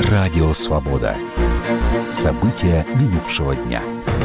Радио «Свобода». События минувшего дня.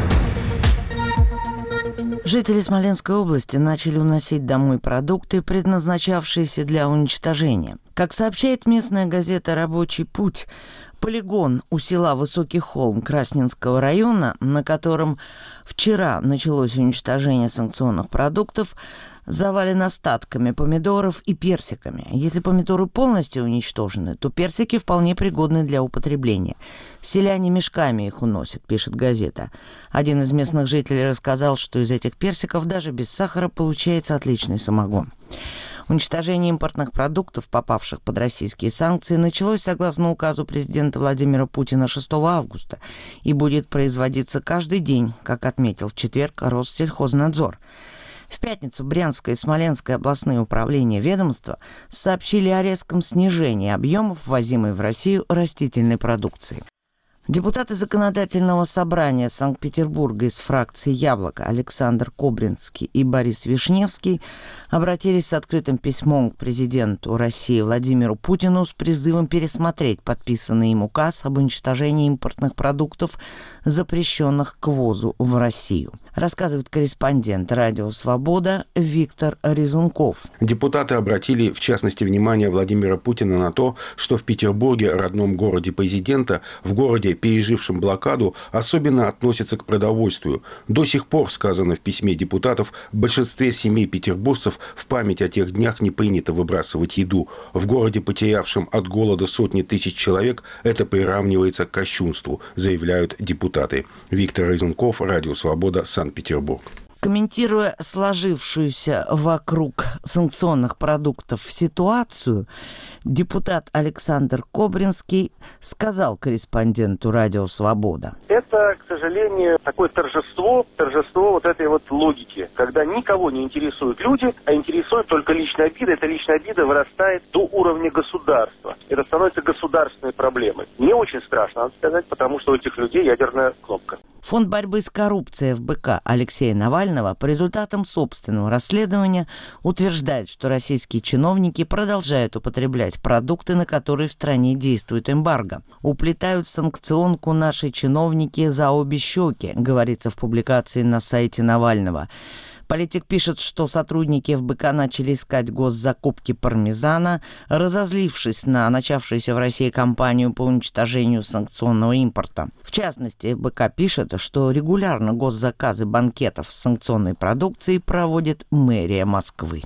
Жители Смоленской области начали уносить домой продукты, предназначавшиеся для уничтожения. Как сообщает местная газета «Рабочий путь», полигон у села Высокий Холм Красненского района, на котором вчера началось уничтожение санкционных продуктов, завален остатками помидоров и персиками. Если помидоры полностью уничтожены, то персики вполне пригодны для употребления. Селяне мешками их уносят, пишет газета. Один из местных жителей рассказал, что из этих персиков даже без сахара получается отличный самогон. Уничтожение импортных продуктов, попавших под российские санкции, началось согласно указу президента Владимира Путина 6 августа и будет производиться каждый день, как отметил в четверг Россельхознадзор. В пятницу Брянское и Смоленское областные управления ведомства сообщили о резком снижении объемов ввозимой в Россию растительной продукции. Депутаты Законодательного собрания Санкт-Петербурга из фракции «Яблоко» Александр Кобринский и Борис Вишневский обратились с открытым письмом к президенту России Владимиру Путину с призывом пересмотреть подписанный им указ об уничтожении импортных продуктов, запрещенных к ввозу в Россию. Рассказывает корреспондент «Радио Свобода» Виктор Резунков. Депутаты обратили, в частности, внимание Владимира Путина на то, что в Петербурге, родном городе президента, в городе, пережившем блокаду, особенно относятся к продовольствию. До сих пор, сказано в письме депутатов, в большинстве семей петербуржцев в память о тех днях не принято выбрасывать еду. В городе, потерявшем от голода сотни тысяч человек, это приравнивается к кощунству, заявляют депутаты. Виктор Резунков, Радио Свобода, Санкт-Петербург. Комментируя сложившуюся вокруг санкционных продуктов ситуацию, депутат Александр Кобринский сказал корреспонденту «Радио Свобода». Это, к сожалению, такое торжество вот этой вот логики, когда никого не интересуют люди, а интересует только личная обида. Эта личная обида вырастает до уровня государства. Это становится государственной проблемой. Мне очень страшно, надо сказать, потому что у этих людей ядерная кнопка. Фонд борьбы с коррупцией ФБК Алексея Навального по результатам собственного расследования утверждает, что российские чиновники продолжают употреблять продукты, на которые в стране действует эмбарго. «Уплетают санкционку наши чиновники за обе щеки», говорится в публикации на сайте Навального. Политик пишет, что сотрудники ФБК начали искать госзакупки пармезана, разозлившись на начавшуюся в России кампанию по уничтожению санкционного импорта. В частности, ФБК пишет, что регулярно госзаказы банкетов с санкционной продукцией проводит мэрия Москвы.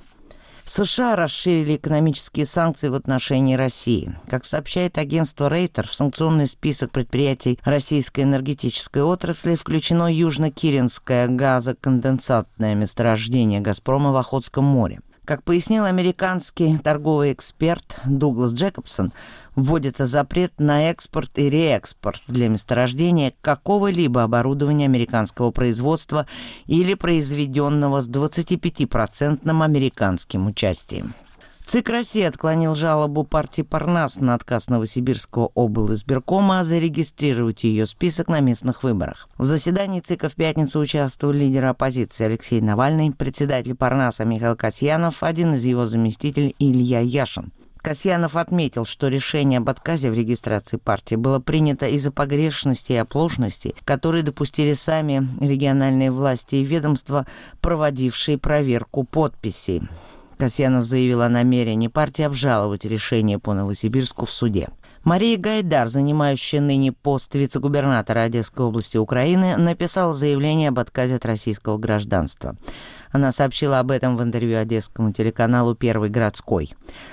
США расширили экономические санкции в отношении России. Как сообщает агентство Рейтер, в санкционный список предприятий российской энергетической отрасли включено Южно-Киренское газоконденсатное месторождение «Газпрома» в Охотском море. Как пояснил американский торговый эксперт Дуглас Джекобсон, вводится запрет на экспорт и реэкспорт для месторождения какого-либо оборудования американского производства или произведенного с 25% американским участием. ЦИК России отклонил жалобу партии «Парнас» на отказ Новосибирского облизбиркома зарегистрировать ее список на местных выборах. В заседании ЦИКа в пятницу участвовал лидер оппозиции Алексей Навальный, председатель «Парнаса» Михаил Касьянов, один из его заместителей Илья Яшин. Касьянов отметил, что решение об отказе в регистрации партии было принято из-за погрешностей и оплошностей, которые допустили сами региональные власти и ведомства, проводившие проверку подписей. Касьянов заявил о намерении партии обжаловать решение по Новосибирску в суде. Мария Гайдар, занимающая ныне пост вице-губернатора Одесской области Украины, написала заявление об отказе от российского гражданства. Она сообщила об этом в интервью одесскому телеканалу «Первый городской».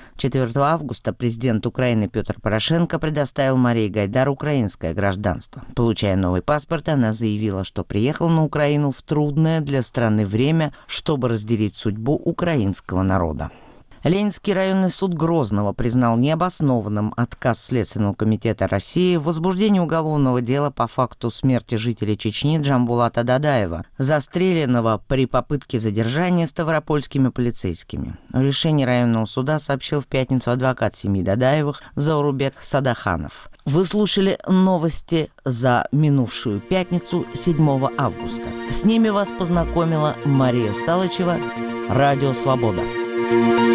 4 августа президент Украины Петр Порошенко предоставил Марии Гайдар украинское гражданство. Получая новый паспорт, она заявила, что приехала на Украину в трудное для страны время, чтобы разделить судьбу украинского народа. Ленинский районный суд Грозного признал необоснованным отказ Следственного комитета России в возбуждении уголовного дела по факту смерти жителя Чечни Джамбулата Дадаева, застреленного при попытке задержания ставропольскими полицейскими. Решение районного суда сообщил в пятницу адвокат семьи Дадаевых Заурбек Садаханов. Вы слушали новости за минувшую пятницу, 7 августа. С ними вас познакомила Мария Салычева, Радио Свобода.